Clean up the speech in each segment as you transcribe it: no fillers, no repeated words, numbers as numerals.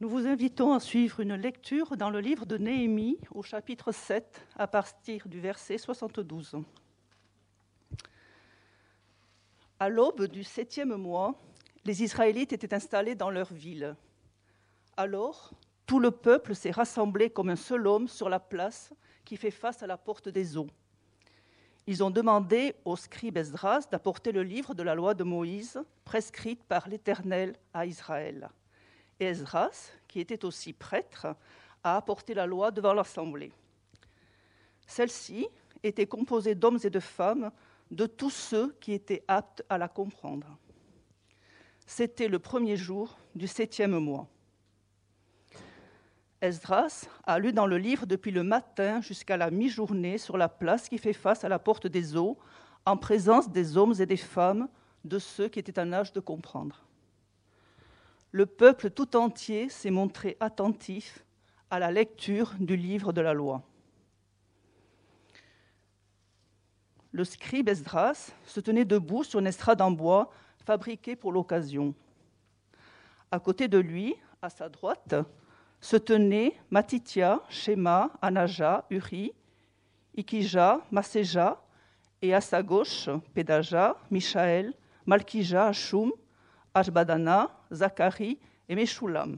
Nous vous invitons à suivre une lecture dans le livre de Néhémie au chapitre 7 à partir du verset 72. À l'aube du 7e mois, les Israélites étaient installés dans leur ville. Alors, tout le peuple s'est rassemblé comme un seul homme sur la place qui fait face à la porte des eaux. Ils ont demandé au scribe Esdras d'apporter le livre de la loi de Moïse, prescrite par l'Éternel à Israël. Et Esdras, qui était aussi prêtre, a apporté la loi devant l'assemblée. Celle-ci était composée d'hommes et de femmes, de tous ceux qui étaient aptes à la comprendre. C'était le premier jour du 7e mois. Esdras a lu dans le livre depuis le matin jusqu'à la mi-journée sur la place qui fait face à la porte des eaux, en présence des hommes et des femmes, de ceux qui étaient en âge de comprendre. Le peuple tout entier s'est montré attentif à la lecture du livre de la loi. Le scribe Esdras se tenait debout sur une estrade en bois fabriquée pour l'occasion. À côté de lui, à sa droite, se tenaient Matithia, Shema, Anaja, Uri, Ikija, Maséja, et à sa gauche, Pédaja, Michaël, Malkija, Hashum, Ashbadana, Zacharie et Meshulam.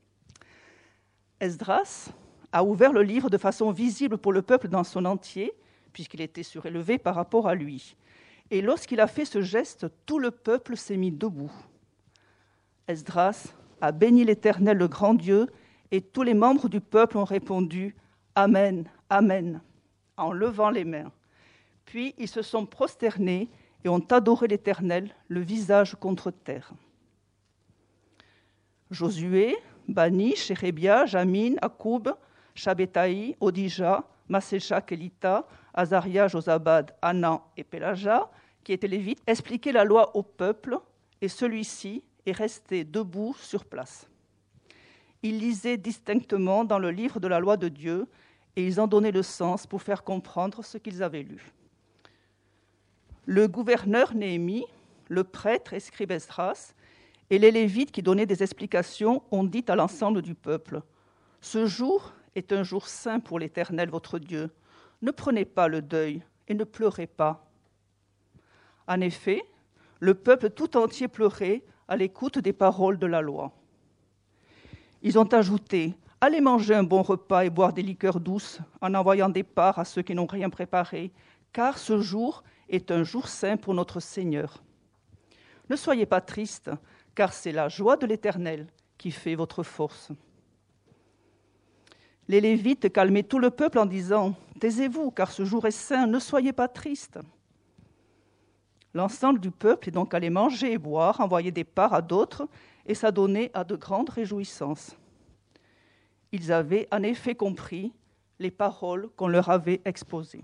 Esdras a ouvert le livre de façon visible pour le peuple dans son entier, puisqu'il était surélevé par rapport à lui. Et lorsqu'il a fait ce geste, tout le peuple s'est mis debout. Esdras a béni l'Éternel, le grand Dieu, et tous les membres du peuple ont répondu « Amen, Amen » en levant les mains. Puis ils se sont prosternés et ont adoré l'Éternel, le visage contre terre. Josué, Bani, Shérébia, Jamin, Akoub, Shabetaï, Odija, Masécha, Kelita, Azaria, Josabad, Anan et Pélaja, qui étaient lévites, expliquaient la loi au peuple, et celui-ci est resté debout sur place. Ils lisaient distinctement dans le livre de la loi de Dieu, et ils en donnaient le sens pour faire comprendre ce qu'ils avaient lu. Le gouverneur Néhémie, le prêtre et scribe Esdras, et les Lévites qui donnaient des explications ont dit à l'ensemble du peuple : « Ce jour est un jour saint pour l'Éternel votre Dieu. Ne prenez pas le deuil et ne pleurez pas. » En effet, le peuple tout entier pleurait à l'écoute des paroles de la loi. Ils ont ajouté : « Allez manger un bon repas et boire des liqueurs douces en envoyant des parts à ceux qui n'ont rien préparé, car ce jour est un jour saint pour notre Seigneur. Ne soyez pas tristes, car c'est la joie de l'Éternel qui fait votre force. » Les Lévites calmaient tout le peuple en disant : « Taisez-vous, car ce jour est saint, ne soyez pas tristes. » L'ensemble du peuple est donc allé manger et boire, envoyer des parts à d'autres, et s'adonner à de grandes réjouissances. Ils avaient en effet compris les paroles qu'on leur avait exposées.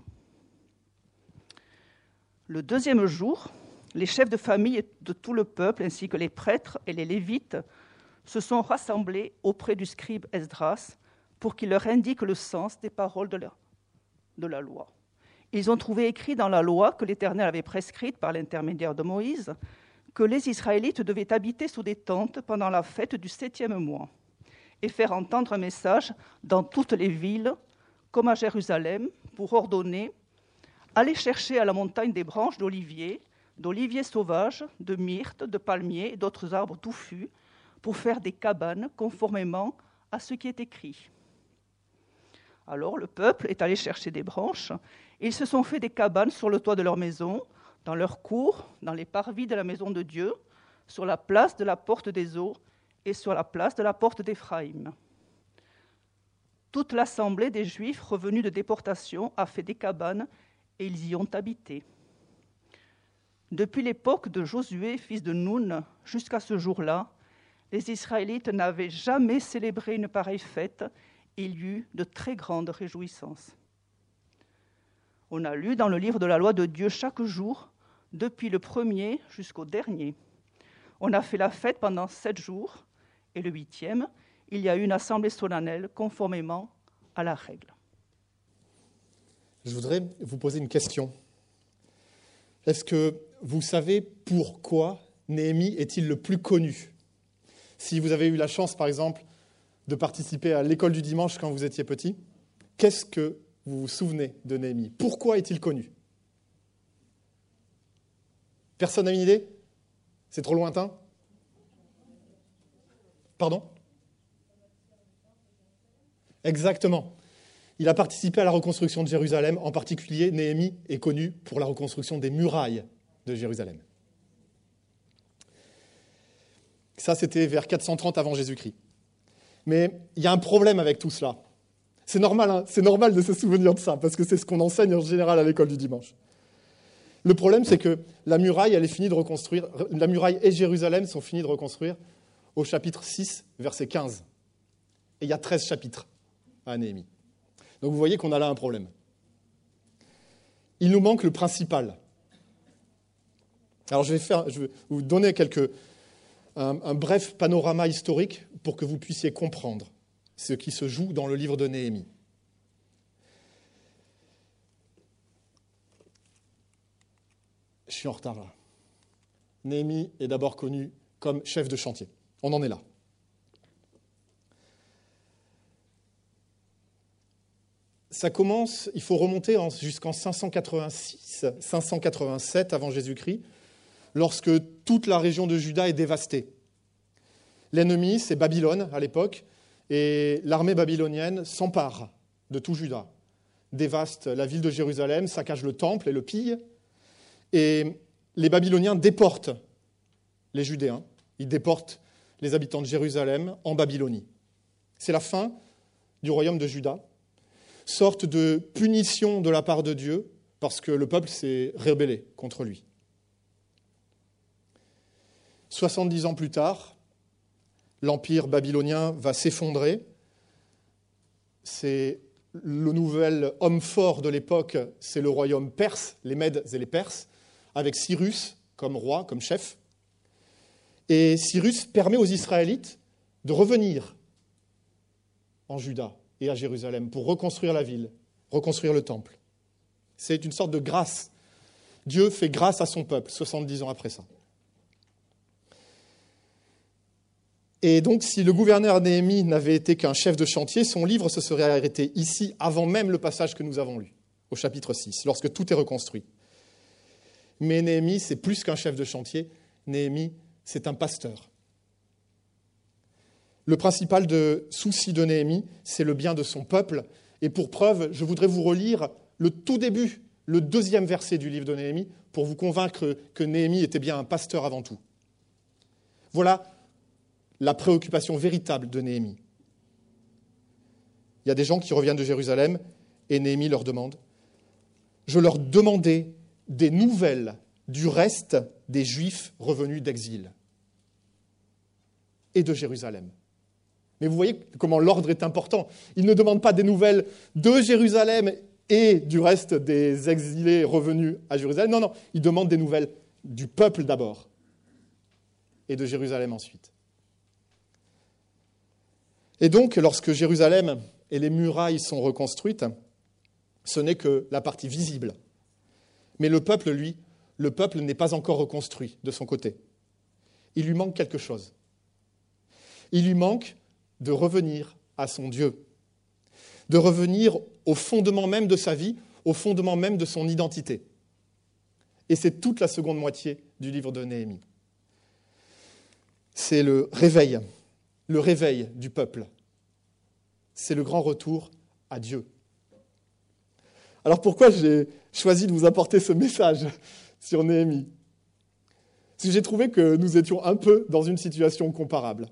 Le deuxième jour, les chefs de famille de tout le peuple, ainsi que les prêtres et les Lévites, se sont rassemblés auprès du scribe Esdras pour qu'il leur indique le sens des paroles de la loi. Ils ont trouvé écrit dans la loi que l'Éternel avait prescrite par l'intermédiaire de Moïse que les Israélites devaient habiter sous des tentes pendant la fête du 7e mois et faire entendre un message dans toutes les villes, comme à Jérusalem, pour ordonner « Allez chercher à la montagne des branches d'oliviers sauvages, de myrtes, de palmiers et d'autres arbres touffus, pour faire des cabanes conformément à ce qui est écrit. » Alors le peuple est allé chercher des branches, et ils se sont fait des cabanes sur le toit de leur maison, dans leur cour, dans les parvis de la maison de Dieu, sur la place de la porte des eaux et sur la place de la porte d'Éphraïm. Toute l'assemblée des Juifs revenus de déportation a fait des cabanes, et ils y ont habité. Depuis l'époque de Josué, fils de Nun, jusqu'à ce jour-là, les Israélites n'avaient jamais célébré une pareille fête, et il y eut de très grandes réjouissances. On a lu dans le livre de la loi de Dieu chaque jour, depuis le premier jusqu'au dernier. On a fait la fête pendant 7 jours, et le 8e, il y a eu une assemblée solennelle conformément à la règle. Je voudrais vous poser une question. Est-ce que vous savez pourquoi Néhémie est-il le plus connu ? Si vous avez eu la chance, par exemple, de participer à l'école du dimanche quand vous étiez petit. Qu'est-ce que vous vous souvenez de Néhémie? Pourquoi est-il connu? Personne n'a une idée? C'est trop lointain? Pardon? Exactement. Il a participé à la reconstruction de Jérusalem. En particulier, Néhémie est connu pour la reconstruction des murailles de Jérusalem. Ça, c'était vers 430 avant Jésus-Christ. Mais il y a un problème avec tout cela. C'est normal, hein, c'est normal de se souvenir de ça, parce que c'est ce qu'on enseigne en général à l'école du dimanche. Le problème, c'est que la muraille, elle est finie de reconstruire. La muraille et Jérusalem sont finis de reconstruire au chapitre 6, verset 15. Et il y a 13 chapitres à Néhémie. Donc vous voyez qu'on a là un problème. Il nous manque le principal. Alors je vais vous donner un bref panorama historique pour que vous puissiez comprendre ce qui se joue dans le livre de Néhémie. Je suis en retard là. Néhémie est d'abord connu comme chef de chantier. On en est là. Ça commence, il faut remonter jusqu'en 586, 587 avant Jésus-Christ, lorsque toute la région de Juda est dévastée. L'ennemi, c'est Babylone à l'époque, et l'armée babylonienne s'empare de tout Juda, dévaste la ville de Jérusalem, saccage le temple et le pille, et les Babyloniens déportent les Judéens, ils déportent les habitants de Jérusalem en Babylonie. C'est la fin du royaume de Juda, sorte de punition de la part de Dieu, parce que le peuple s'est rébellé contre lui. 70 ans plus tard, l'empire babylonien va s'effondrer. C'est le nouvel homme fort de l'époque, c'est le royaume perse, les Mèdes et les Perses, avec Cyrus comme roi, comme chef. Et Cyrus permet aux Israélites de revenir en Juda et à Jérusalem pour reconstruire la ville, reconstruire le temple. C'est une sorte de grâce. Dieu fait grâce à son peuple 70 ans après ça. Et donc, si le gouverneur Néhémie n'avait été qu'un chef de chantier, son livre se serait arrêté ici, avant même le passage que nous avons lu, au chapitre 6, lorsque tout est reconstruit. Mais Néhémie, c'est plus qu'un chef de chantier. Néhémie, c'est un pasteur. Le principal souci de Néhémie, c'est le bien de son peuple. Et pour preuve, je voudrais vous relire le tout début, le 2e verset du livre de Néhémie, pour vous convaincre que Néhémie était bien un pasteur avant tout. Voilà la préoccupation véritable de Néhémie. Il y a des gens qui reviennent de Jérusalem et Néhémie leur demande « Je leur demandais des nouvelles du reste des Juifs revenus d'exil et de Jérusalem. » Mais vous voyez comment l'ordre est important. Il ne demande pas des nouvelles de Jérusalem et du reste des exilés revenus à Jérusalem. Non, il demande des nouvelles du peuple d'abord et de Jérusalem ensuite. Et donc, lorsque Jérusalem et les murailles sont reconstruites, ce n'est que la partie visible. Mais le peuple, lui, n'est pas encore reconstruit de son côté. Il lui manque quelque chose. Il lui manque de revenir à son Dieu, de revenir au fondement même de sa vie, au fondement même de son identité. Et c'est toute la seconde moitié du livre de Néhémie. C'est le réveil du peuple. C'est le grand retour à Dieu. Alors pourquoi j'ai choisi de vous apporter ce message sur Néhémie? Parce que j'ai trouvé que nous étions un peu dans une situation comparable.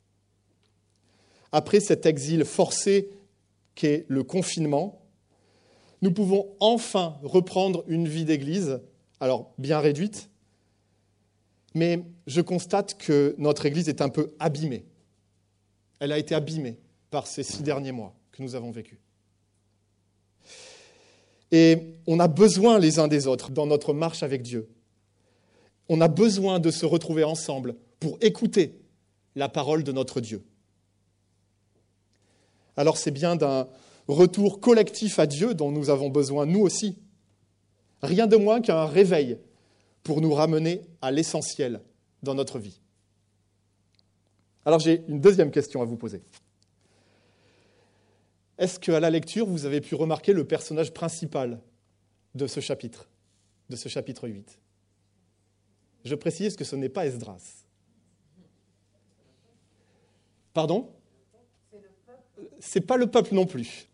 Après cet exil forcé qu'est le confinement, nous pouvons enfin reprendre une vie d'église, alors bien réduite, mais je constate que notre église est un peu abîmée. Elle a été abîmée par ces 6 derniers mois que nous avons vécus. Et on a besoin les uns des autres dans notre marche avec Dieu. On a besoin de se retrouver ensemble pour écouter la parole de notre Dieu. Alors c'est bien d'un retour collectif à Dieu dont nous avons besoin, nous aussi. Rien de moins qu'un réveil pour nous ramener à l'essentiel dans notre vie. Alors j'ai une deuxième question à vous poser. est-ce qu'à la lecture, vous avez pu remarquer le personnage principal de ce chapitre 8? Je précise que ce n'est pas Esdras. Pardon? Ce n'est pas le peuple non plus.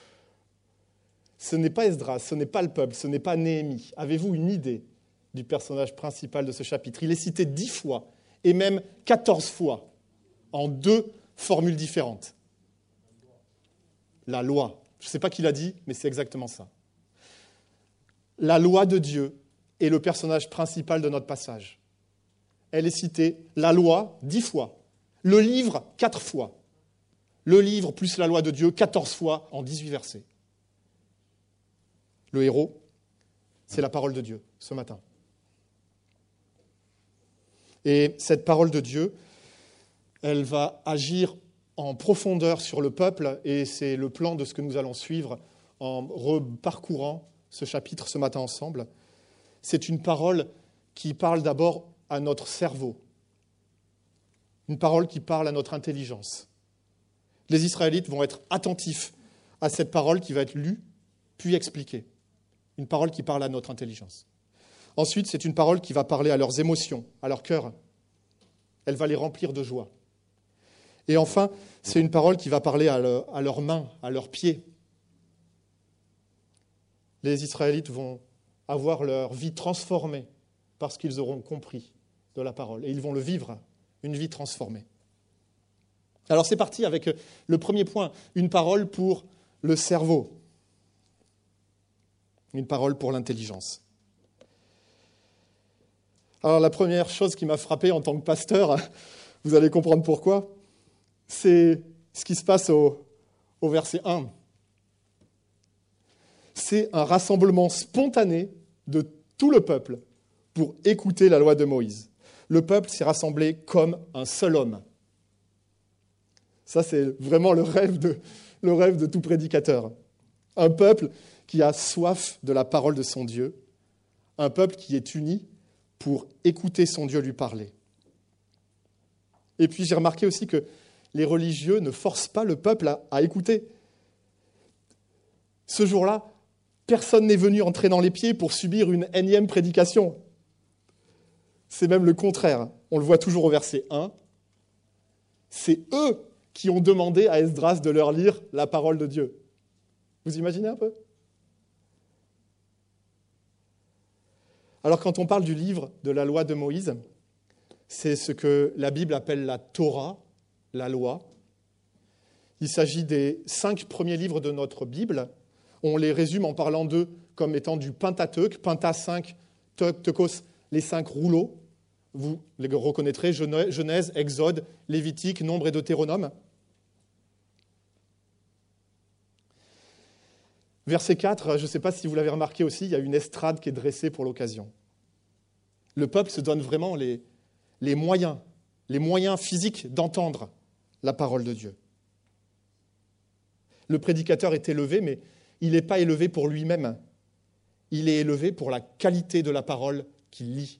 Ce n'est pas Esdras, ce n'est pas le peuple, ce n'est pas Néhémie. Avez-vous une idée du personnage principal de ce chapitre? Il est cité 10 fois, et même 14 fois, en 2 formules différentes. La loi. Je ne sais pas qui l'a dit, mais c'est exactement ça. La loi de Dieu est le personnage principal de notre passage. Elle est citée, la loi, 10 fois. Le livre, 4 fois. Le livre plus la loi de Dieu, 14 fois en 18 versets. Le héros, c'est la parole de Dieu, ce matin. Et cette parole de Dieu, elle va agir en profondeur sur le peuple, et c'est le plan de ce que nous allons suivre en reparcourant ce chapitre ce matin ensemble. C'est une parole qui parle d'abord à notre cerveau, une parole qui parle à notre intelligence. Les Israélites vont être attentifs à cette parole qui va être lue, puis expliquée. Une parole qui parle à notre intelligence. Ensuite, c'est une parole qui va parler à leurs émotions, à leur cœur. Elle va les remplir de joie. Et enfin, c'est une parole qui va parler à leurs mains, à leurs pieds. Les Israélites vont avoir leur vie transformée parce qu'ils auront compris de la parole. Et ils vont le vivre, une vie transformée. Alors c'est parti avec le premier point, une parole pour le cerveau. Une parole pour l'intelligence. Alors la première chose qui m'a frappé en tant que pasteur, vous allez comprendre pourquoi, c'est ce qui se passe au verset 1. C'est un rassemblement spontané de tout le peuple pour écouter la loi de Moïse. Le peuple s'est rassemblé comme un seul homme. Ça, c'est vraiment le rêve de tout prédicateur. Un peuple qui a soif de la parole de son Dieu, un peuple qui est uni pour écouter son Dieu lui parler. Et puis j'ai remarqué aussi que les religieux ne forcent pas le peuple à écouter. Ce jour-là, personne n'est venu entrer dans les pieds pour subir une énième prédication. C'est même le contraire. On le voit toujours au verset 1. C'est eux qui ont demandé à Esdras de leur lire la parole de Dieu. Vous imaginez un peu? Alors quand on parle du livre de la loi de Moïse, c'est ce que la Bible appelle la Torah, la loi. Il s'agit des 5 premiers livres de notre Bible. On les résume en parlant d'eux comme étant du Pentateuque, Penta 5, Teukos, les 5 rouleaux. Vous les reconnaîtrez, Genèse, Exode, Lévitique, Nombre et Deutéronome. Verset 4, je ne sais pas si vous l'avez remarqué aussi, il y a une estrade qui est dressée pour l'occasion. Le peuple se donne vraiment les moyens physiques d'entendre la parole de Dieu. Le prédicateur est élevé, mais il n'est pas élevé pour lui-même. Il est élevé pour la qualité de la parole qu'il lit.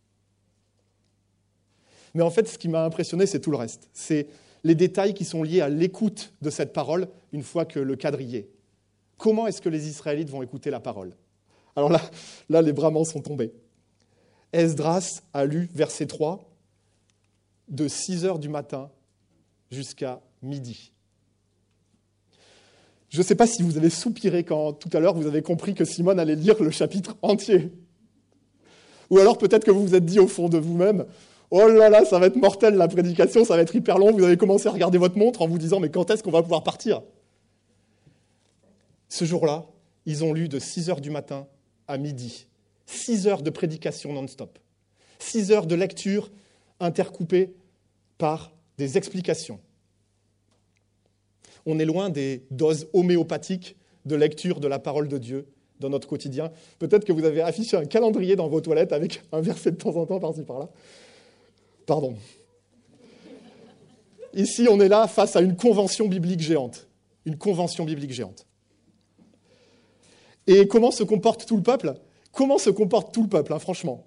Mais en fait, ce qui m'a impressionné, c'est tout le reste. C'est les détails qui sont liés à l'écoute de cette parole une fois que le cadre y est. Comment est-ce que les Israélites vont écouter la parole? Alors là, les bras m'en sont tombés. Esdras a lu, verset 3, de 6h du matin jusqu'à midi. Je ne sais pas si vous avez soupiré quand, tout à l'heure, vous avez compris que Simone allait lire le chapitre entier. Ou alors peut-être que vous vous êtes dit au fond de vous-même, « Oh là là, ça va être mortel la prédication, ça va être hyper long. » Vous avez commencé à regarder votre montre en vous disant « Mais quand est-ce qu'on va pouvoir partir ?» Ce jour-là, ils ont lu de 6h du matin à midi. 6 heures de prédication non-stop. 6 heures de lecture intercoupées par des explications. On est loin des doses homéopathiques de lecture de la parole de Dieu dans notre quotidien. Peut-être que vous avez affiché un calendrier dans vos toilettes avec un verset de temps en temps par-ci par-là. Pardon. Ici, on est là face à une convention biblique géante. Une convention biblique géante. Et comment se comporte tout le peuple? Comment se comporte tout le peuple, franchement?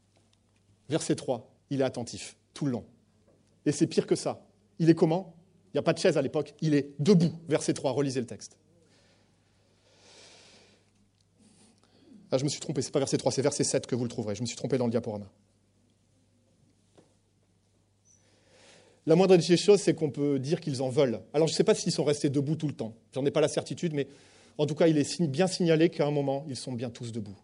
Verset 3, il est attentif, tout le long. Et c'est pire que ça. Il est comment? Il n'y a pas de chaise à l'époque, il est debout. Verset 3, relisez le texte. Ah, je me suis trompé, ce n'est pas verset 3, c'est verset 7 que vous le trouverez. Je me suis trompé dans le diaporama. La moindre des choses, c'est qu'on peut dire qu'ils en veulent. Alors, je ne sais pas s'ils sont restés debout tout le temps. J'en ai pas la certitude, mais en tout cas, il est bien signalé qu'à un moment, ils sont bien tous debout.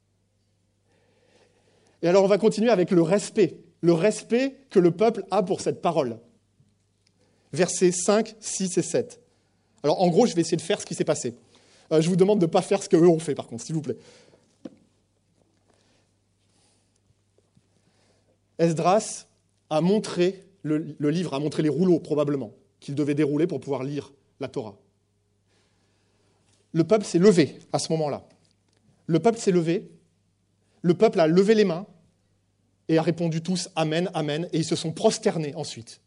Et alors, on va continuer avec le respect que le peuple a pour cette parole. Versets 5, 6 et 7. Alors, en gros, je vais essayer de faire ce qui s'est passé. Je vous demande de ne pas faire ce qu'eux ont fait, par contre, s'il vous plaît. Esdras a montré, le livre a montré les rouleaux, probablement, qu'il devait dérouler pour pouvoir lire la Torah. Le peuple s'est levé à ce moment-là. Le peuple s'est levé, le peuple a levé les mains et a répondu tous « Amen, Amen » et ils se sont prosternés ensuite.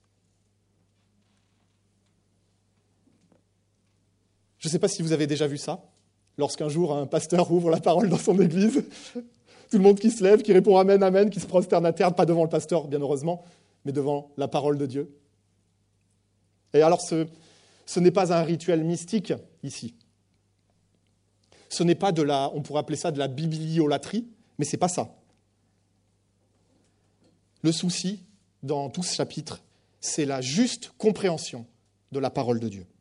Je ne sais pas si vous avez déjà vu ça, lorsqu'un jour un pasteur ouvre la parole dans son église, tout le monde qui se lève, qui répond « Amen, Amen », qui se prosterne à terre, pas devant le pasteur, bien heureusement, mais devant la parole de Dieu. Et alors, ce n'est pas un rituel mystique, ici. Ce n'est pas on pourrait appeler ça de la bibliolâtrie, mais ce n'est pas ça. Le souci, dans tout ce chapitre, c'est la juste compréhension de la parole de Dieu.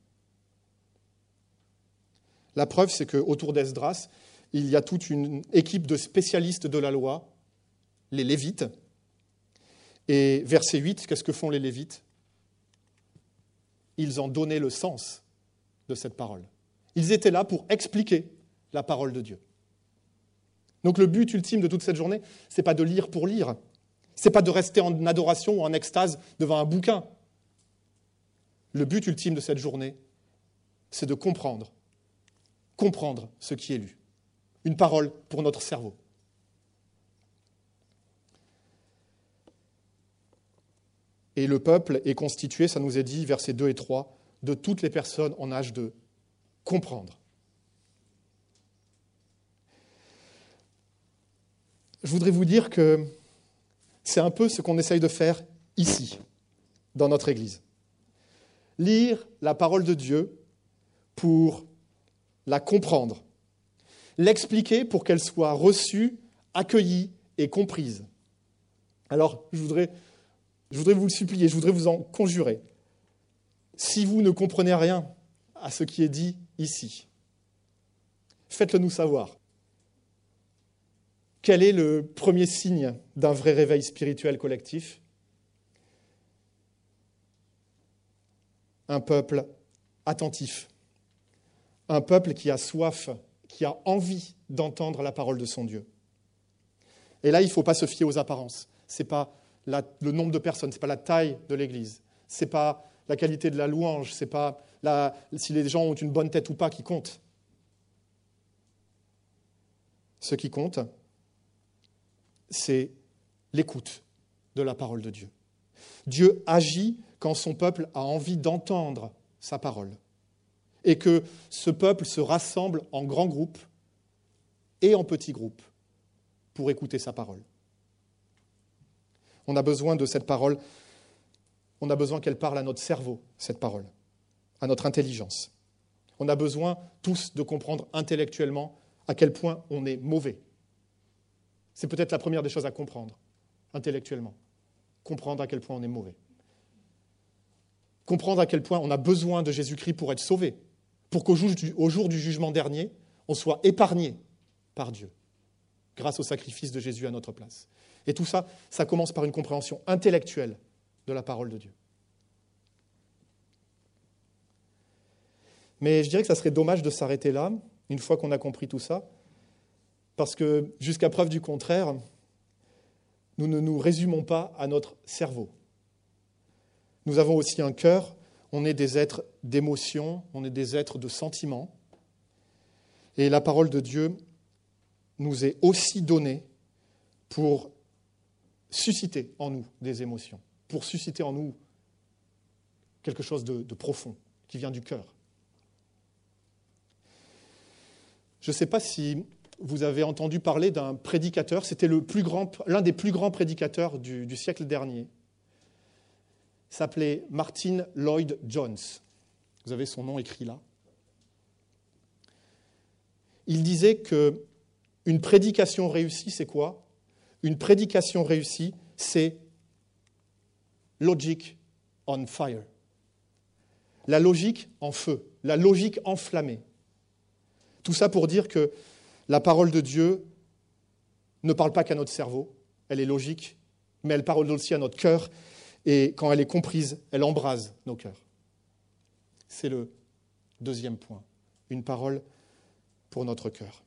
La preuve, c'est qu'autour d'Esdras, il y a toute une équipe de spécialistes de la loi, les Lévites. Et verset 8, qu'est-ce que font les Lévites ? Ils ont donné le sens de cette parole. Ils étaient là pour expliquer la parole de Dieu. Donc le but ultime de toute cette journée, ce n'est pas de lire pour lire. Ce n'est pas de rester en adoration ou en extase devant un bouquin. Le but ultime de cette journée, c'est de comprendre ce qui est lu. Une parole pour notre cerveau. Et le peuple est constitué, ça nous est dit, versets 2 et 3, de toutes les personnes en âge de comprendre. Je voudrais vous dire que c'est un peu ce qu'on essaye de faire ici, dans notre Église. Lire la parole de Dieu pour la comprendre, l'expliquer pour qu'elle soit reçue, accueillie et comprise. Alors, je voudrais vous le supplier, je voudrais vous en conjurer. Si vous ne comprenez rien à ce qui est dit ici, faites-le nous savoir. Quel est le premier signe d'un vrai réveil spirituel collectif ? Un peuple attentif, un peuple qui a soif, qui a envie d'entendre la parole de son Dieu. Et là, il ne faut pas se fier aux apparences. Ce n'est pas le nombre de personnes, ce n'est pas la taille de l'Église, ce n'est pas la qualité de la louange, ce n'est pas si les gens ont une bonne tête ou pas qui compte. Ce qui compte, c'est l'écoute de la parole de Dieu. Dieu agit quand son peuple a envie d'entendre sa parole et que ce peuple se rassemble en grands groupes et en petits groupes pour écouter sa parole. On a besoin de cette parole, on a besoin qu'elle parle à notre cerveau, cette parole, à notre intelligence. On a besoin tous de comprendre intellectuellement à quel point on est mauvais. C'est peut-être la première des choses à comprendre, intellectuellement. Comprendre à quel point on est mauvais. Comprendre à quel point on a besoin de Jésus-Christ pour être sauvé, pour qu'au jour du jugement dernier, on soit épargné par Dieu, grâce au sacrifice de Jésus à notre place. Et tout ça, ça commence par une compréhension intellectuelle de la parole de Dieu. Mais je dirais que ça serait dommage de s'arrêter là, une fois qu'on a compris tout ça, parce que, jusqu'à preuve du contraire, nous ne nous résumons pas à notre cerveau. Nous avons aussi un cœur, on est des êtres d'émotion, on est des êtres de sentiments. Et la parole de Dieu nous est aussi donnée pour susciter en nous des émotions, pour susciter en nous quelque chose de profond, qui vient du cœur. Je ne sais pas si vous avez entendu parler d'un prédicateur, c'était l'un des plus grands prédicateurs du siècle dernier. s'appelait Martin Lloyd Jones. Vous avez son nom écrit là. Il disait qu'une prédication réussie, c'est quoi? Une prédication réussie, c'est logic on fire. La logique en feu, la logique enflammée. Tout ça pour dire que la parole de Dieu ne parle pas qu'à notre cerveau, elle est logique, mais elle parle aussi à notre cœur, et quand elle est comprise, elle embrase nos cœurs. C'est le deuxième point, une parole pour notre cœur.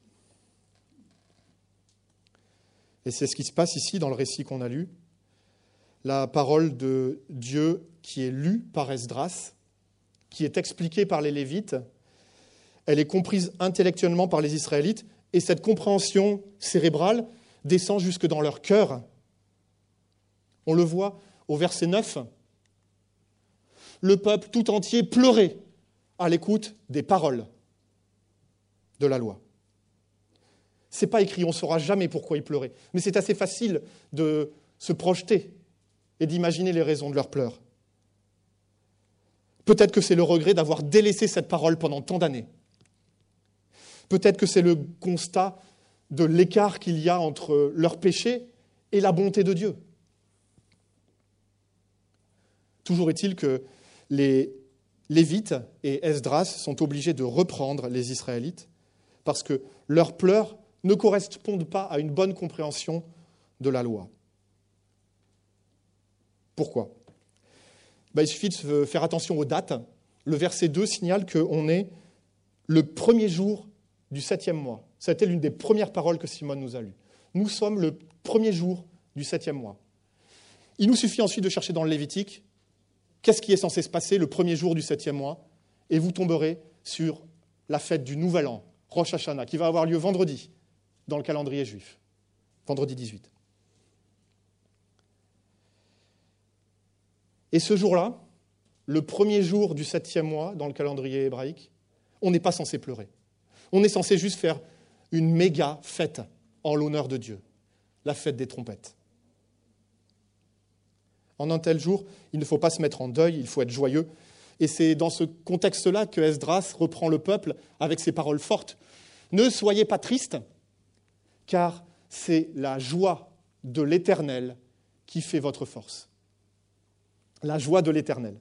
Et c'est ce qui se passe ici dans le récit qu'on a lu. La parole de Dieu qui est lue par Esdras, qui est expliquée par les Lévites, elle est comprise intellectuellement par les Israélites, et cette compréhension cérébrale descend jusque dans leur cœur. On le voit au verset 9. Le peuple tout entier pleurait à l'écoute des paroles de la loi. Ce n'est pas écrit, on ne saura jamais pourquoi ils pleuraient, mais c'est assez facile de se projeter et d'imaginer les raisons de leurs pleurs. Peut-être que c'est le regret d'avoir délaissé cette parole pendant tant d'années. Peut-être que c'est le constat de l'écart qu'il y a entre leur péché et la bonté de Dieu. Toujours est-il que les Lévites et Esdras sont obligés de reprendre les Israélites parce que leurs pleurs ne correspondent pas à une bonne compréhension de la loi. Pourquoi ? Il suffit de faire attention aux dates. Le verset 2 signale qu'on est le premier jour du 7e mois. Ça a été l'une des premières paroles que Simone nous a lues. Nous sommes le premier jour du 7e mois. Il nous suffit ensuite de chercher dans le Lévitique qu'est-ce qui est censé se passer le premier jour du 7e mois, et vous tomberez sur la fête du Nouvel An, Rosh Hashanah, qui va avoir lieu vendredi dans le calendrier juif, vendredi 18. Et ce jour-là, le premier jour du 7e mois dans le calendrier hébraïque, on n'est pas censé pleurer. On est censé juste faire une méga fête en l'honneur de Dieu, la fête des trompettes. En un tel jour, il ne faut pas se mettre en deuil, il faut être joyeux. Et c'est dans ce contexte-là que Esdras reprend le peuple avec ses paroles fortes. Ne soyez pas tristes, car c'est la joie de l'Éternel qui fait votre force. La joie de l'Éternel.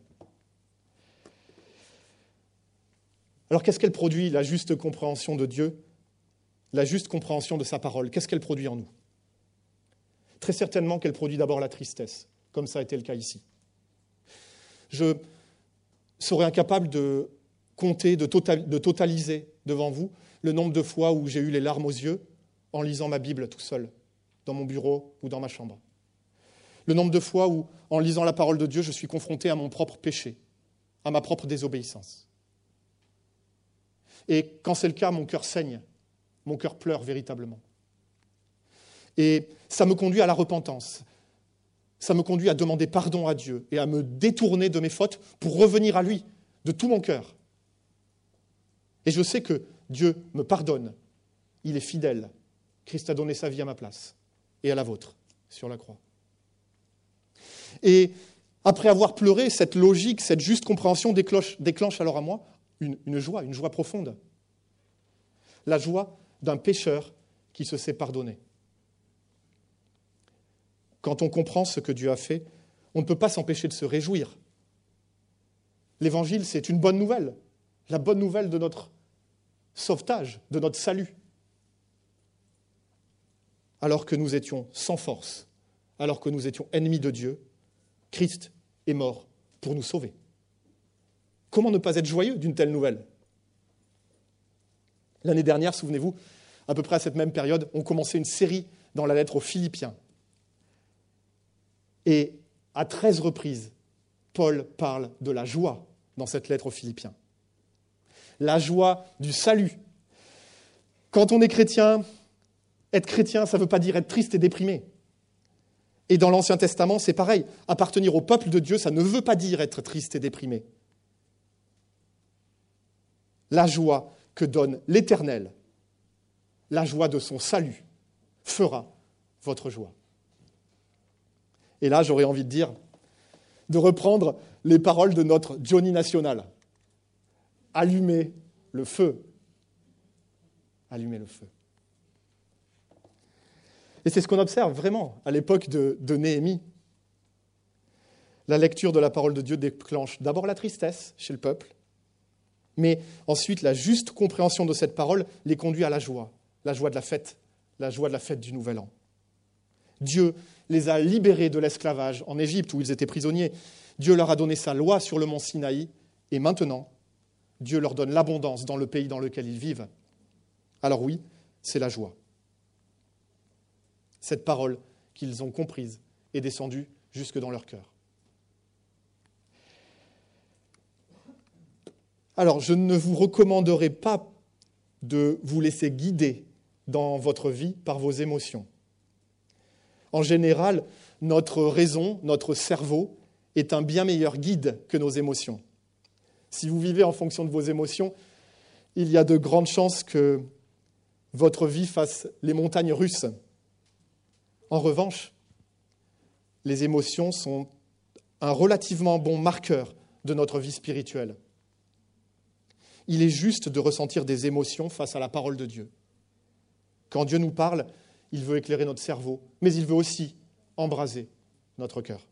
Alors qu'est-ce qu'elle produit, la juste compréhension de Dieu, la juste compréhension de sa parole? Qu'est-ce qu'elle produit en nous? Très certainement qu'elle produit d'abord la tristesse, comme ça a été le cas ici. Je serais incapable de compter, de totaliser devant vous le nombre de fois où j'ai eu les larmes aux yeux en lisant ma Bible tout seul, dans mon bureau ou dans ma chambre. Le nombre de fois où, en lisant la parole de Dieu, je suis confronté à mon propre péché, à ma propre désobéissance. Et quand c'est le cas, mon cœur saigne, mon cœur pleure véritablement. Et ça me conduit à la repentance. Ça me conduit à demander pardon à Dieu et à me détourner de mes fautes pour revenir à lui de tout mon cœur. Et je sais que Dieu me pardonne. Il est fidèle. Christ a donné sa vie à ma place et à la vôtre sur la croix. Et après avoir pleuré, cette logique, cette juste compréhension déclenche alors à moi une joie profonde. La joie d'un pécheur qui se sait pardonner. Quand on comprend ce que Dieu a fait, on ne peut pas s'empêcher de se réjouir. L'Évangile, c'est une bonne nouvelle, la bonne nouvelle de notre sauvetage, de notre salut. Alors que nous étions sans force, alors que nous étions ennemis de Dieu, Christ est mort pour nous sauver. Comment ne pas être joyeux d'une telle nouvelle? L'année dernière, souvenez-vous, à peu près à cette même période, on commençait une série dans la lettre aux Philippiens. Et à 13 reprises, Paul parle de la joie dans cette lettre aux Philippiens. La joie du salut. Quand on est chrétien, être chrétien, ça ne veut pas dire être triste et déprimé. Et dans l'Ancien Testament, c'est pareil. Appartenir au peuple de Dieu, ça ne veut pas dire être triste et déprimé. La joie que donne l'Éternel, la joie de son salut, fera votre joie. Et là, j'aurais envie de dire, de reprendre les paroles de notre Johnny National. Allumez le feu. Allumez le feu. Et c'est ce qu'on observe vraiment à l'époque de Néhémie. La lecture de la parole de Dieu déclenche d'abord la tristesse chez le peuple, mais ensuite la juste compréhension de cette parole les conduit à la joie de la fête du Nouvel An. Dieu les a libérés de l'esclavage en Égypte où ils étaient prisonniers. Dieu leur a donné sa loi sur le mont Sinaï et maintenant, Dieu leur donne l'abondance dans le pays dans lequel ils vivent. Alors oui, c'est la joie. Cette parole qu'ils ont comprise est descendue jusque dans leur cœur. Alors, je ne vous recommanderai pas de vous laisser guider dans votre vie par vos émotions. En général, notre raison, notre cerveau, est un bien meilleur guide que nos émotions. Si vous vivez en fonction de vos émotions, il y a de grandes chances que votre vie fasse les montagnes russes. En revanche, les émotions sont un relativement bon marqueur de notre vie spirituelle. Il est juste de ressentir des émotions face à la parole de Dieu. Quand Dieu nous parle, il veut éclairer notre cerveau, mais il veut aussi embraser notre cœur.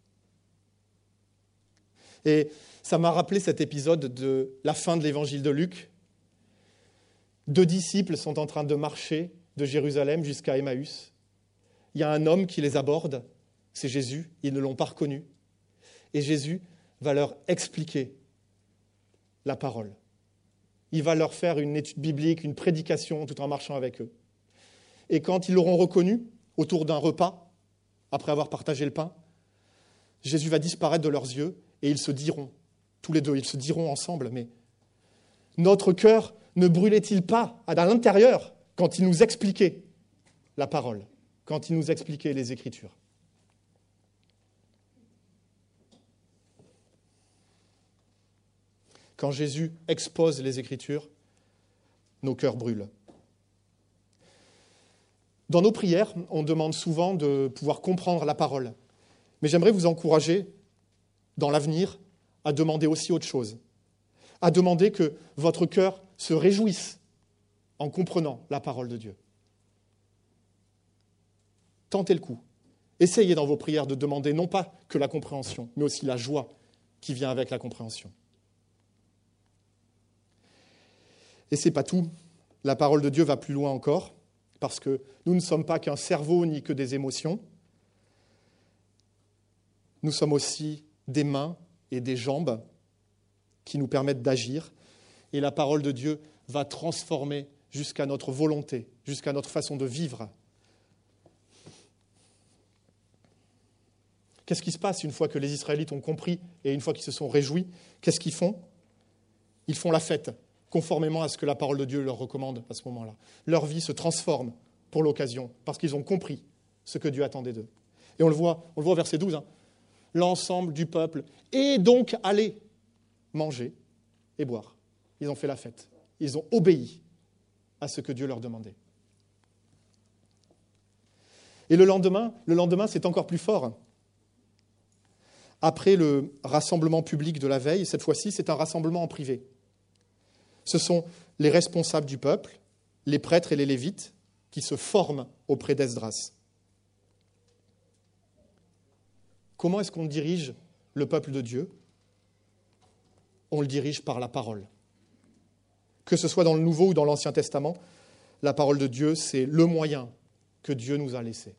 Et ça m'a rappelé cet épisode de la fin de l'évangile de Luc. 2 disciples sont en train de marcher de Jérusalem jusqu'à Emmaüs. Il y a un homme qui les aborde, c'est Jésus, ils ne l'ont pas reconnu. Et Jésus va leur expliquer la parole. Il va leur faire une étude biblique, une prédication, tout en marchant avec eux. Et quand ils l'auront reconnu, autour d'un repas, après avoir partagé le pain, Jésus va disparaître de leurs yeux et ils se diront, tous les deux, ils se diront ensemble, mais notre cœur ne brûlait-il pas à l'intérieur quand il nous expliquait la parole, quand il nous expliquait les Écritures ? Quand Jésus expose les Écritures, nos cœurs brûlent. Dans nos prières, on demande souvent de pouvoir comprendre la parole. Mais j'aimerais vous encourager, dans l'avenir, à demander aussi autre chose. À demander que votre cœur se réjouisse en comprenant la parole de Dieu. Tentez le coup. Essayez dans vos prières de demander non pas que la compréhension, mais aussi la joie qui vient avec la compréhension. Et ce n'est pas tout. La parole de Dieu va plus loin encore, parce que nous ne sommes pas qu'un cerveau ni que des émotions. Nous sommes aussi des mains et des jambes qui nous permettent d'agir. Et la parole de Dieu va transformer jusqu'à notre volonté, jusqu'à notre façon de vivre. Qu'est-ce qui se passe une fois que les Israélites ont compris et une fois qu'ils se sont réjouis ? Qu'est-ce qu'ils font ? Ils font la fête, conformément à ce que la parole de Dieu leur recommande à ce moment-là. Leur vie se transforme pour l'occasion, parce qu'ils ont compris ce que Dieu attendait d'eux. Et on le voit au verset 12, l'ensemble du peuple est donc allé manger et boire. Ils ont fait la fête. Ils ont obéi à ce que Dieu leur demandait. Et le lendemain, c'est encore plus fort. Après le rassemblement public de la veille, cette fois-ci, c'est un rassemblement en privé. Ce sont les responsables du peuple, les prêtres et les lévites, qui se forment auprès d'Esdras. Comment est-ce qu'on dirige le peuple de Dieu ? On le dirige par la parole. Que ce soit dans le Nouveau ou dans l'Ancien Testament, la parole de Dieu, c'est le moyen que Dieu nous a laissé.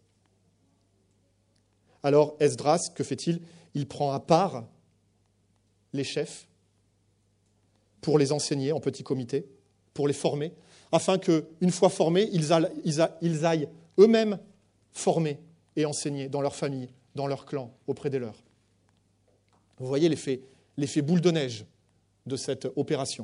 Alors Esdras, que fait-il ? Il prend à part les chefs pour les enseigner en petit comité, pour les former, afin qu'une fois formés, ils aillent eux-mêmes former et enseigner dans leur famille, dans leur clan, auprès des leurs. Vous voyez l'effet boule de neige de cette opération.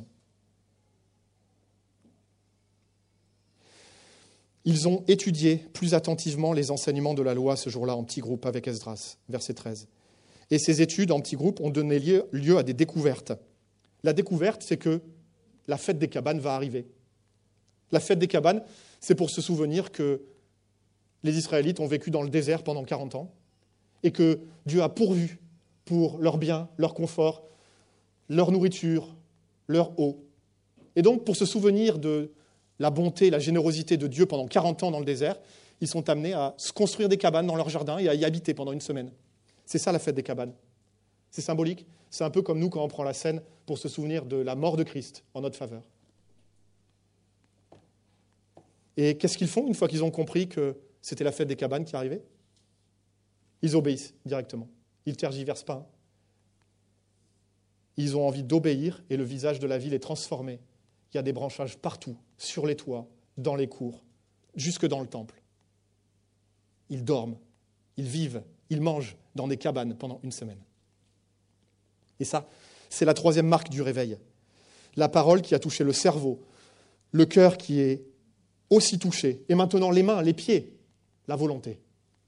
Ils ont étudié plus attentivement les enseignements de la loi ce jour-là en petit groupe avec Esdras, verset 13. Et ces études en petit groupe ont donné lieu à des découvertes. La découverte, c'est que la fête des cabanes va arriver. La fête des cabanes, c'est pour se souvenir que les Israélites ont vécu dans le désert pendant 40 ans et que Dieu a pourvu pour leur bien, leur confort, leur nourriture, leur eau. Et donc, pour se souvenir de la bonté, la générosité de Dieu pendant 40 ans dans le désert, ils sont amenés à se construire des cabanes dans leur jardin et à y habiter pendant une semaine. C'est ça la fête des cabanes. C'est symbolique. C'est un peu comme nous quand on prend la scène pour se souvenir de la mort de Christ en notre faveur. Et qu'est-ce qu'ils font une fois qu'ils ont compris que c'était la fête des cabanes qui arrivait ? Ils obéissent directement. Ils ne tergiversent pas. Ils ont envie d'obéir et le visage de la ville est transformé. Il y a des branchages partout, sur les toits, dans les cours, jusque dans le temple. Ils dorment, ils vivent, ils mangent dans des cabanes pendant une semaine. Et ça, c'est la troisième marque du réveil. La parole qui a touché le cerveau, le cœur qui est aussi touché, et maintenant les mains, les pieds, la volonté.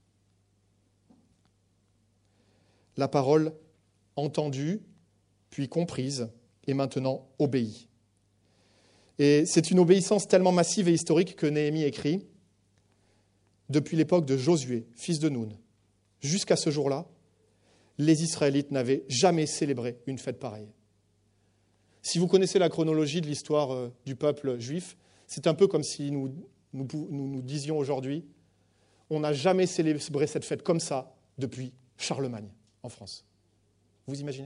La parole entendue, puis comprise, et maintenant obéie. Et c'est une obéissance tellement massive et historique que Néhémie écrit, depuis l'époque de Josué, fils de Nun, jusqu'à ce jour-là, les Israélites n'avaient jamais célébré une fête pareille. Si vous connaissez la chronologie de l'histoire du peuple juif, c'est un peu comme si nous disions aujourd'hui, on n'a jamais célébré cette fête comme ça depuis Charlemagne en France. Vous imaginez ?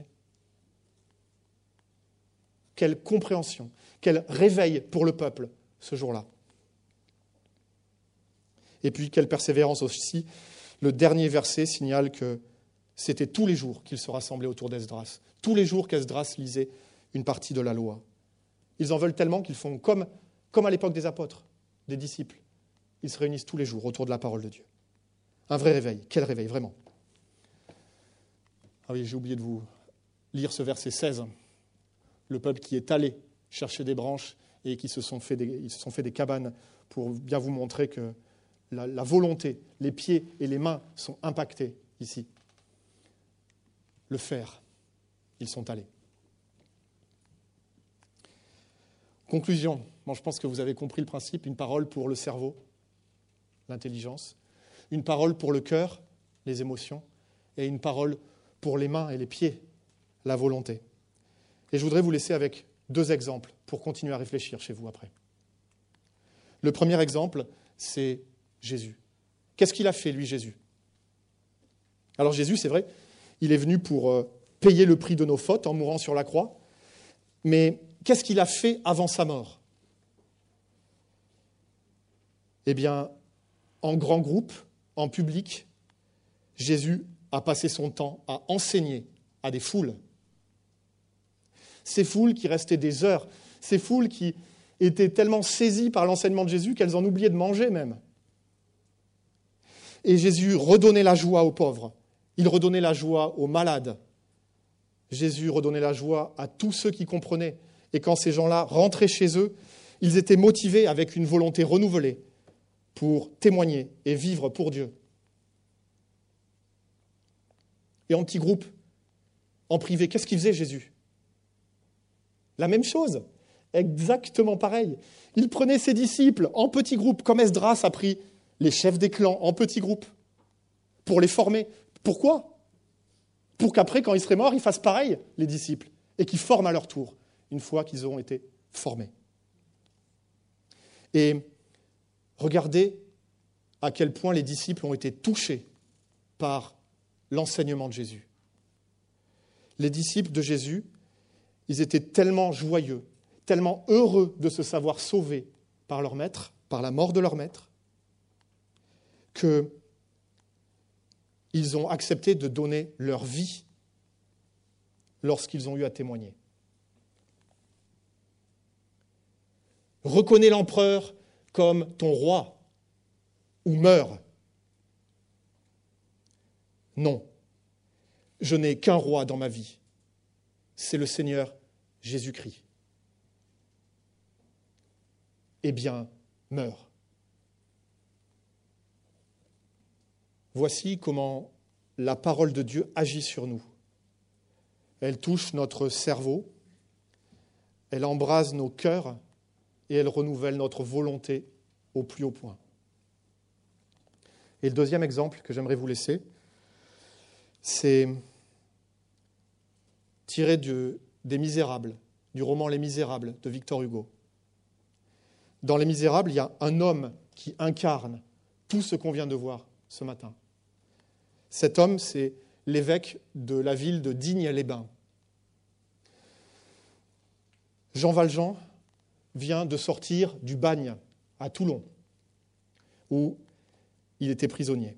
Quelle compréhension, quel réveil pour le peuple ce jour-là. Et puis quelle persévérance aussi. Le dernier verset signale que c'était tous les jours qu'ils se rassemblaient autour d'Esdras. Tous les jours qu'Esdras lisait une partie de la loi. Ils en veulent tellement qu'ils font comme à l'époque des apôtres, des disciples. Ils se réunissent tous les jours autour de la parole de Dieu. Un vrai réveil. Quel réveil, vraiment. Ah oui, j'ai oublié de vous lire ce verset 16. Le peuple qui est allé chercher des branches et qui se sont fait des cabanes pour bien vous montrer que la volonté, les pieds et les mains sont impactés ici. Le faire, ils sont allés. Conclusion, je pense que vous avez compris le principe, une parole pour le cerveau, l'intelligence, une parole pour le cœur, les émotions, et une parole pour les mains et les pieds, la volonté. Et je voudrais vous laisser avec 2 exemples pour continuer à réfléchir chez vous après. Le premier exemple, c'est Jésus. Qu'est-ce qu'il a fait, lui, Jésus ? Alors Jésus, c'est vrai, il est venu pour payer le prix de nos fautes en mourant sur la croix, mais qu'est-ce qu'il a fait avant sa mort ? Eh bien, en grand groupe, en public, Jésus a passé son temps à enseigner à des foules. Ces foules qui restaient des heures, ces foules qui étaient tellement saisies par l'enseignement de Jésus qu'elles en oubliaient de manger même. Et Jésus redonnait la joie aux pauvres, il redonnait la joie aux malades. Jésus redonnait la joie à tous ceux qui comprenaient. Et quand ces gens-là rentraient chez eux, ils étaient motivés avec une volonté renouvelée pour témoigner et vivre pour Dieu. Et en petit groupe, en privé, qu'est-ce qu'il faisait Jésus ? La même chose, exactement pareil. Il prenait ses disciples en petits groupes, comme Esdras a pris les chefs des clans en petits groupes, pour les former. Pourquoi ? Pour qu'après, quand il serait mort, ils fassent pareil, les disciples, et qu'ils forment à leur tour, une fois qu'ils auront été formés. Et regardez à quel point les disciples ont été touchés par l'enseignement de Jésus. Les disciples de Jésus, ils étaient tellement joyeux, tellement heureux de se savoir sauvés par leur maître, par la mort de leur maître, qu'ils ont accepté de donner leur vie lorsqu'ils ont eu à témoigner. Reconnais l'empereur comme ton roi ou meurs. Non, je n'ai qu'un roi dans ma vie, c'est le Seigneur Jésus-Christ. Eh bien, meurs. Voici comment la parole de Dieu agit sur nous. Elle touche notre cerveau, elle embrase nos cœurs et elle renouvelle notre volonté au plus haut point. Et le deuxième exemple que j'aimerais vous laisser, c'est tiré des Misérables, du roman Les Misérables de Victor Hugo. Dans Les Misérables, il y a un homme qui incarne tout ce qu'on vient de voir ce matin. Cet homme, c'est l'évêque de la ville de Digne-les-Bains. Jean Valjean vient de sortir du bagne à Toulon, où il était prisonnier.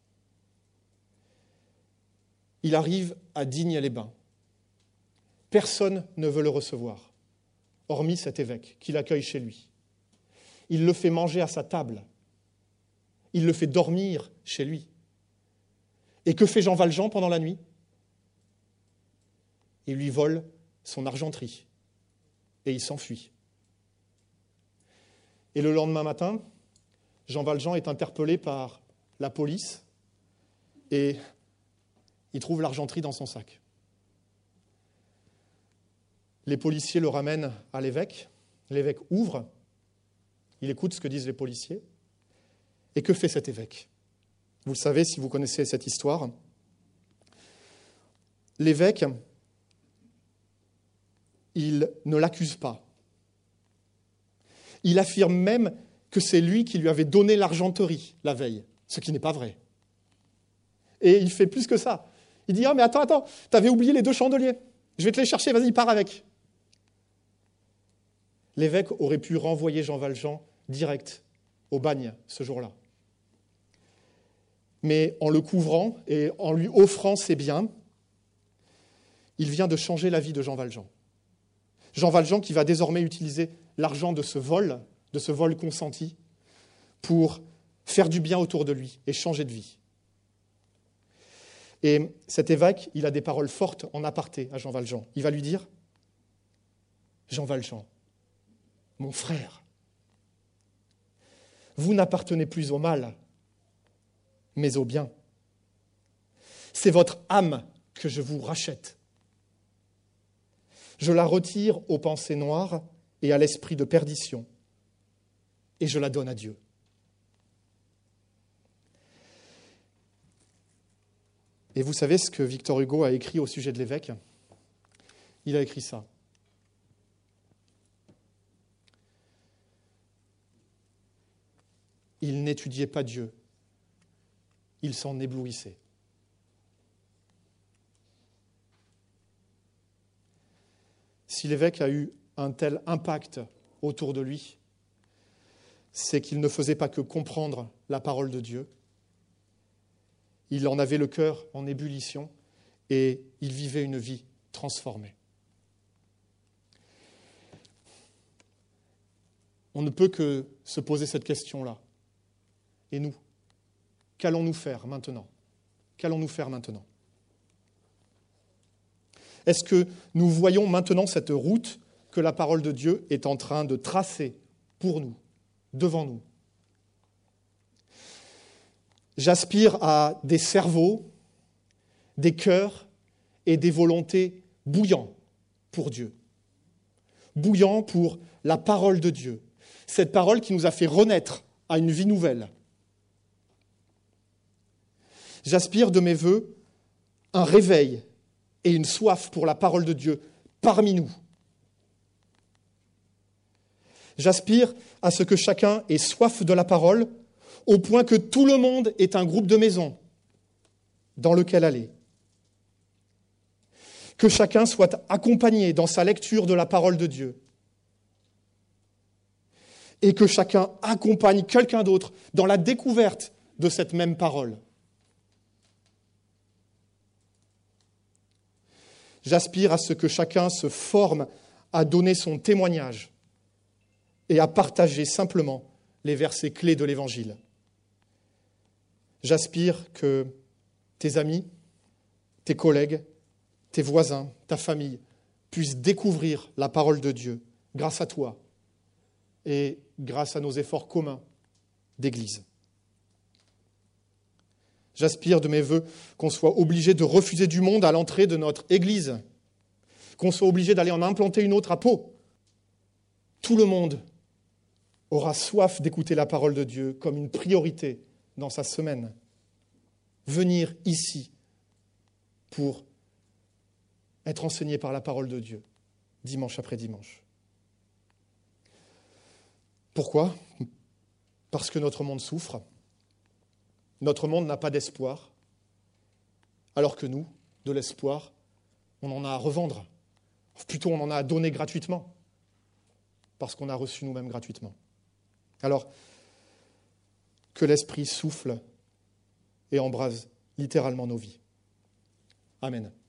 Il arrive à Digne-les-Bains. Personne ne veut le recevoir, hormis cet évêque qui l'accueille chez lui. Il le fait manger à sa table. Il le fait dormir chez lui. Et que fait Jean Valjean pendant la nuit? Il lui vole son argenterie et il s'enfuit. Et le lendemain matin, Jean Valjean est interpellé par la police et il trouve l'argenterie dans son sac. Les policiers le ramènent à l'évêque. L'évêque ouvre. Il écoute ce que disent les policiers. Et que fait cet évêque? Vous le savez si vous connaissez cette histoire. L'évêque, il ne l'accuse pas. Il affirme même que c'est lui qui lui avait donné l'argenterie la veille, ce qui n'est pas vrai. Et il fait plus que ça. Il dit « Ah, mais attends, t'avais oublié les 2 chandeliers. Je vais te les chercher, vas-y, pars avec. » L'évêque aurait pu renvoyer Jean Valjean direct au bagne ce jour-là. Mais en le couvrant et en lui offrant ses biens, il vient de changer la vie de Jean Valjean. Jean Valjean qui va désormais utiliser l'argent de ce vol consenti, pour faire du bien autour de lui et changer de vie. Et cet évêque, il a des paroles fortes en aparté à Jean Valjean. Il va lui dire « Jean Valjean, mon frère, vous n'appartenez plus au mal, mais au bien. C'est votre âme que je vous rachète. Je la retire aux pensées noires et à l'esprit de perdition, et je la donne à Dieu. » Et vous savez ce que Victor Hugo a écrit au sujet de l'évêque? Il a écrit ça. Il n'étudiait pas Dieu, il s'en éblouissait. Si l'évêque a eu un tel impact autour de lui, c'est qu'il ne faisait pas que comprendre la parole de Dieu. Il en avait le cœur en ébullition et il vivait une vie transformée. On ne peut que se poser cette question-là. Et nous, qu'allons-nous faire maintenant? Qu'allons-nous faire maintenant? Est-ce que nous voyons maintenant cette route que la parole de Dieu est en train de tracer pour nous, devant nous? J'aspire à des cerveaux, des cœurs et des volontés bouillants pour Dieu, bouillants pour la parole de Dieu, cette parole qui nous a fait renaître à une vie nouvelle. J'aspire de mes vœux un réveil et une soif pour la parole de Dieu parmi nous. J'aspire à ce que chacun ait soif de la parole au point que tout le monde ait un groupe de maison dans lequel aller. Que chacun soit accompagné dans sa lecture de la parole de Dieu. Et que chacun accompagne quelqu'un d'autre dans la découverte de cette même parole. J'aspire à ce que chacun se forme à donner son témoignage et à partager simplement les versets clés de l'Évangile. J'aspire que tes amis, tes collègues, tes voisins, ta famille puissent découvrir la parole de Dieu grâce à toi et grâce à nos efforts communs d'Église. J'aspire de mes vœux qu'on soit obligé de refuser du monde à l'entrée de notre Église, qu'on soit obligé d'aller en implanter une autre à Pau. Tout le monde aura soif d'écouter la parole de Dieu comme une priorité dans sa semaine. Venir ici pour être enseignés par la parole de Dieu, dimanche après dimanche. Pourquoi ? Parce que notre monde souffre. Notre monde n'a pas d'espoir, alors que nous, de l'espoir, on en a à revendre. Plutôt, on en a à donner gratuitement, parce qu'on a reçu nous-mêmes gratuitement. Alors, que l'Esprit souffle et embrase littéralement nos vies. Amen.